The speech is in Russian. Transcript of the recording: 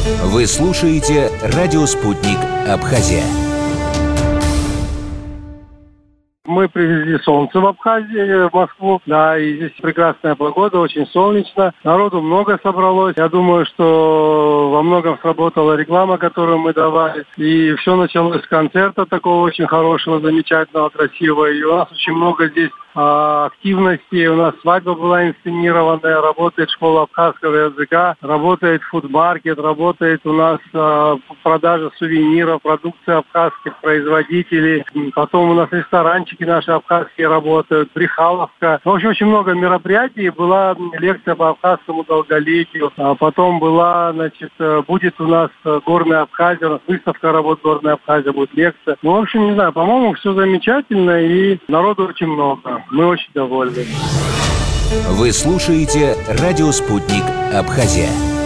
Вы слушаете «Радио Спутник. Абхазия». Мы привезли солнце в Абхазию, в Москву. Да, и здесь прекрасная погода, очень солнечно. Народу много собралось. Я думаю, что во многом сработала реклама, которую мы давали. И все началось с концерта такого очень хорошего, замечательного, красивого. И у нас очень много здесь активности. У нас свадьба была инсценированная, работает школа абхазского языка, работает фудмаркет, работает у нас продажа сувениров, продукции абхазских производителей. Потом у нас ресторанчики наши абхазские работают, брехаловка. В общем, очень много мероприятий. Была лекция по абхазскому долголетию. Потом была, будет у нас горная Абхазия, у нас выставка работ горная Абхазия, будет лекция. В общем, не знаю, по-моему, все замечательно и народу очень много. Мы очень довольны. Вы слушаете «Радио Спутник. Абхазия».